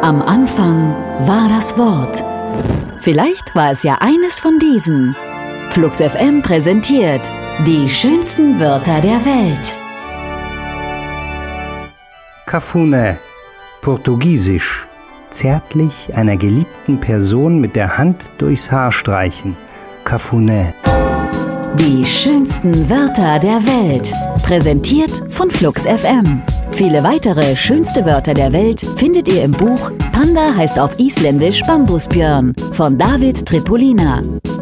Am Anfang war das Wort. Vielleicht war es ja eines von diesen. Flux FM präsentiert die schönsten Wörter der Welt. Cafuné, portugiesisch. Zärtlich einer geliebten Person mit der Hand durchs Haar streichen. Cafuné. Die schönsten Wörter der Welt. Präsentiert von Flux FM. Viele weitere schönste Wörter der Welt findet ihr im Buch Panda heißt auf Isländisch Bambusbjörn von David Tripolina.